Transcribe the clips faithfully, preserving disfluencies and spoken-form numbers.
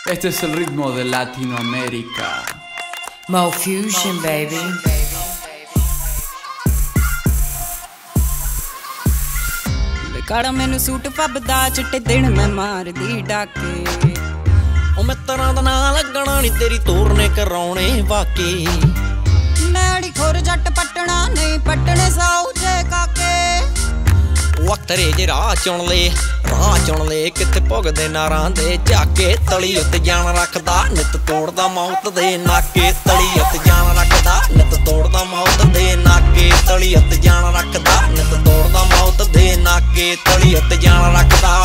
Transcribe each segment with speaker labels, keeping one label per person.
Speaker 1: Este es el ritmo de Latinoamérica.
Speaker 2: Mo Fusion, baby.
Speaker 3: ਕਾੜਾ ਮੈਨੂੰ suit ਫੱਬਦਾ ਚਿੱਟੇ ਦਿਨ ਮੈਂ ਮਾਰਦੀ ਡਾਕੇ
Speaker 4: ਉਹ ਮਿੱਤਰਾਂ ਦਾ ਨਾਂ ਲੱਗਣਾ ਨੀ ਤੇਰੀ ਤੋਰ ਨੇ ਕਰਾਉਣੇ ਵਾਕੇ
Speaker 3: ਮੈੜੀ ਖੁਰ ਜੱਟ ਪੱਟਣਾ ਨਹੀਂ ਪੱਟਣੇ ਸਾਊ ਜੇ ਕਾਕੇ
Speaker 4: ਵਕਤਰੇ ਜੇ ਰਾਹ ਚੁਣ ਲੈ ਰਾਹ ਚੁਣ ਲੈ ਕਿੱਥੇ ਭੁਗਦੇ ਨਾਰਾਂ ਦੇ ਝਾਕੇ ਤਲੀ ਉੱਤੇ ਜਾਨ ਰੱਖਦਾ ਨਿਤ ਤੋੜਦਾ ਮੌਤ ਦੇ ਨਾਕੇ ਤਲੀ ਉੱਤੇ ਜਾਨ ਰੱਖਦਾ ਨਿਤ ਤੋੜਦਾ ਮੌਤ ਦੇ ਨਾਕੇ ਤਲੀ ਉੱਤੇ ਜਾਨ ਰੱਖਦਾ ਨਿਤ ਤੋੜਦਾ ਮੌਤ ਦੇ ਨਾਕੇ ਤਲੀ ਉੱਤੇ ਜਾਨ ਰੱਖਦਾ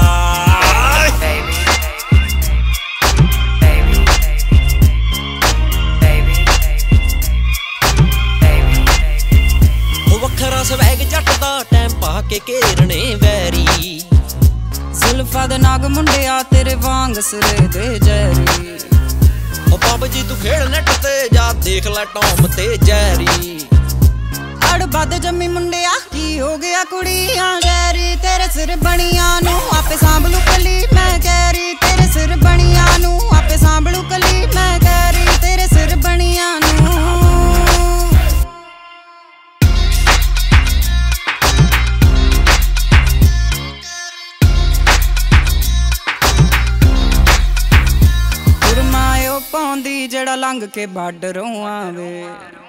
Speaker 4: ਵੱਖਰਾ ਸਵੈਗ ਜੱਟ ਦਾ ਟਾਈਮ ਪਾ ਕੇ ਘੇਰਣੇ ਵੈਰੀ
Speaker 3: ਜ਼ੁਲਫਾਂ ਦੇ ਨਾਗ ਮੁੰਡਿਆ ਤੇਰੇ ਵਾਂਗ ਸਿਰੇ ਦੇ ਜੈਰੀ
Speaker 4: ਉਹ ਬਾਬ ਜੀ ਤੂੰ ਖੇਡ ਨੈਟ ਤੇ ਜਾ ਦੇਖ ਲੈ ਟੌਮ ਤੇ ਜੈਰੀ
Speaker 3: ਅੜ ਵੱਧ ਜੰਮੀ ਮੁੰਡਿਆ ਕੀ ਹੋ ਗਿਆ ਕੁੜੀਆਂ ਜੈਰੀ ਤੇਰੇ ਸਿਰ ਬਣੀਆਂ ਨੂੰ ਆਪੇ ਸਾਂਭਲੂ ਕਲੀ ਮੈਂ ਕਹਿਰੀ ਤੇਰੇ ਸਿਰ ਬਣੀਆਂ ਨੂੰ ਆਪੇ ਸਾਂਭਲੂ ਕਲੀ ਮੈਂ ਕਹਿਰੀ ਤੇਰੇ ਸਿਰ ਬਣੀਆਂ ਨੂੰ ਪਾਉਂਦੀ ਜਿਹੜਾ ਲੰਘ ਕੇ ਬਾਰਡਰੋਂ ਆਵੇ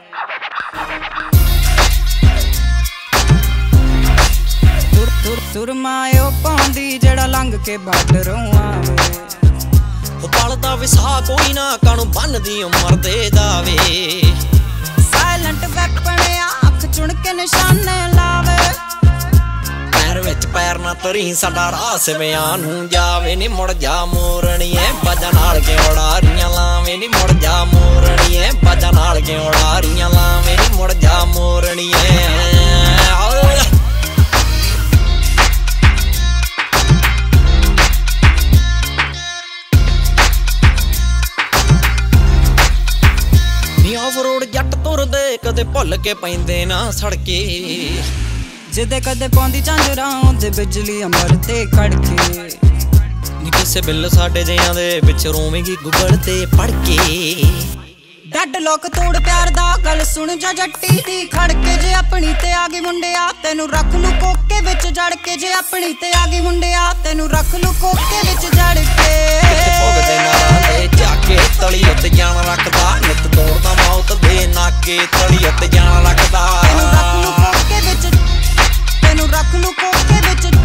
Speaker 3: ਤੁਰ ਤੁਰ ਤੁਰ ਮਾਇਓ ਪਾਉਂਦੀ ਜਿਹੜਾ ਲੰਘ ਕੇ ਬਾਰਡਰੋਂ ਆਵੇ
Speaker 4: ਉਹ ਪਲਦਾ ਵਿਸਾ ਕੋਈ ਨਾ ਕਾਨੂੰ ਬੰਨਦੀ ਉਮਰ ਦੇ ਦਾਵੇ
Speaker 3: ਸਾਇਲੈਂਟ ਵੈਪਨ ਆ ਅੱਖ ਚੁਣ ਕੇ ਨਿਸ਼ਾਨੇ ਲਾਵੇ
Speaker 4: ਪੈਰ ਵਿੱਚ ਪੈਰ ਨਾ ਤਰੀ ਸਾਡਾ ਰਾਹ ਸਿਵਿਆਂ ਨੂੰ ਜਾਵੇ ਨੀ ਮੁੜ ਜਾ ਮੋਰਣੀਏ ਬਾਜਾਂ ਨਾਲ ਕੇ ਉਡਾਰੀਆਂ ਲਾਵੇਂ ਨੀ ਮੁੜ ਜਾ ਮੋਰਣੀਏ ਬਾਜਾਂ ਨਾਲ ਕੇ ਉਡਾਰੀਆਂ ਲਾਵੇਂ ਨੀ ਮੁੜ ਜਾ ਮੋਰਣੀਏ ਨੀ ਆਫ ਰੋਡ ਜੱਟ ਤੁਰਦੇ ਕਦੇ ਭੁੱਲ ਕੇ ਪੈਂਦੇ ਨਾ ਸੜਕੇ
Speaker 3: ਜਿੱਦੇ ਕਦੇ ਪਾਉਂਦੀ ਝਾਂਜਰਾਂ ਉਹਦੇ ਬਿਜਲੀ ਅਮਰ ਤੇ ਖੜਕੇ
Speaker 4: ਨੀ ਕਿਸੇ ਬਿੱਲ ਸਾਡੇ ਜਿਆਂ ਦੇ ਵਿੱਚ ਰੋਵੇਂਗੀ ਗੂਗਲ ਤੇ ਪੜ ਕੇ
Speaker 3: ਡੱਡ ਲੋਕ ਤੋੜ ਪਿਆਰ ਦਾ ਗੱਲ ਸੁਣ ਜਾ ਜੱਟੀ ਦੀ ਖੜਕੇ ਜੇ ਆਪਣੀ ਤੇ ਆ ਗਈ ਮੁੰਡਿਆ ਤੈਨੂੰ ਰੱਖ ਲੂ ਕੋਕੇ ਵਿੱਚ ਜੜ ਕੇ ਜੇ ਆਪਣੀ ਤੇ ਆ ਗਈ ਮੁੰਡਿਆ ਤੈਨੂੰ ਰੱਖ ਲੂ ਕੋਕੇ ਵਿੱਚ ਜੜ ਕੇ
Speaker 4: ਭੁਗਦੇ ਨਾਰਾਂ ਦੇ ਝਾਕੇ ਤਲੀ ਉੱਤੇ ਜਾਨ ਰੱਖਦਾ ਨਿਤ ਤੋੜਦਾ ਮੌਤ ਦੇ ਨਾਕੇ ਤਲੀ ਉੱਤੇ ਜਾਨ ਰੱਖਦਾ
Speaker 3: ਤੈਨੂੰ ਰੱਖ ਲੂ ਕੋਕੇ ਵਿੱਚ ਤੈਨੂੰ ਰੱਖ ਲੂ ਕੋਕੇ ਵਿੱਚ